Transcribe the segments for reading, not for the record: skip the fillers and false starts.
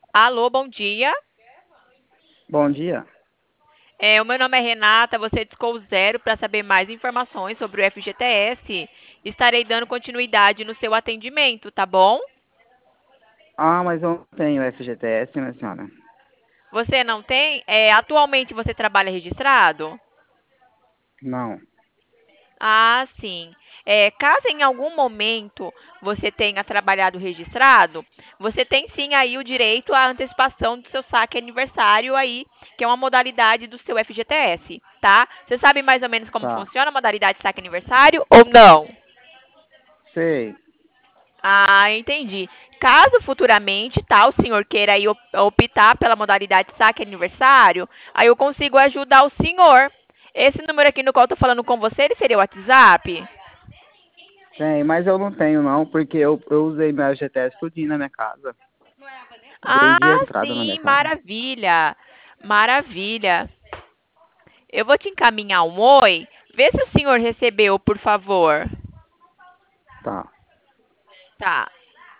Alô, bom dia. Bom dia. O meu nome é Renata, você discou zero para saber mais informações sobre o FGTS. Estarei dando continuidade no seu atendimento, tá bom? Ah, mas eu não tenho FGTS, minha senhora. Você não tem? Atualmente você trabalha registrado? Não. Ah, sim. Caso em algum momento você tenha trabalhado registrado, você tem sim aí o direito à antecipação do seu saque aniversário aí, que é uma modalidade do seu FGTS, tá? Você sabe mais ou menos como Tá. funciona a modalidade de saque aniversário ou não? Sei. Ah, entendi. Caso futuramente, tá, o senhor queira aí optar pela modalidade saque aniversário, aí eu consigo ajudar o senhor. Esse número aqui no qual eu tô falando com você, ele seria o WhatsApp? Tem, mas eu não tenho não, porque eu usei meu FGTS tudinho na minha casa. Desde a Ah, entrada na minha sim, casa. maravilha. Maravilha. Eu vou te encaminhar um oi. Vê se o senhor recebeu, por favor. Tá. Tá.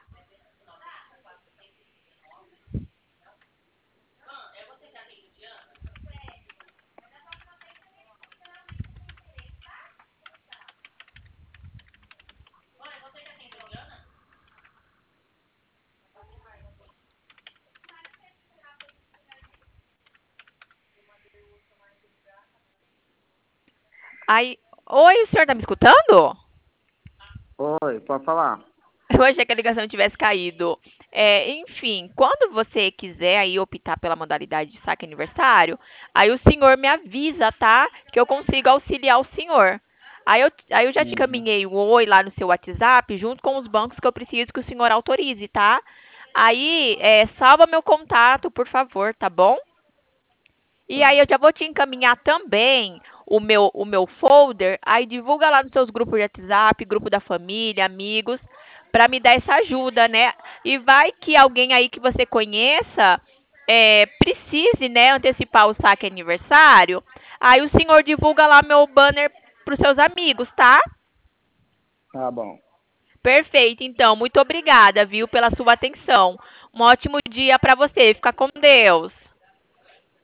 Aí, oi, o senhor tá me escutando? Oi, pode falar? Eu achei que a ligação tivesse caído. Enfim, quando você quiser aí optar pela modalidade de saque aniversário, aí o senhor me avisa, tá? Que eu consigo auxiliar o senhor. Aí eu já te Uhum. caminhei o oi lá no seu WhatsApp, junto com os bancos que eu preciso que o senhor autorize, tá? Aí, salva meu contato, por favor, tá bom? E Tá. aí eu já vou te encaminhar também o meu folder, aí divulga lá nos seus grupos de WhatsApp, grupo da família, amigos, para me dar essa ajuda, né? E vai que alguém aí que você conheça precise, né, antecipar o saque aniversário, aí o senhor divulga lá meu banner para os seus amigos, tá? Tá bom. Perfeito, então, muito obrigada, viu, pela sua atenção. Um ótimo dia para você. Fica com Deus.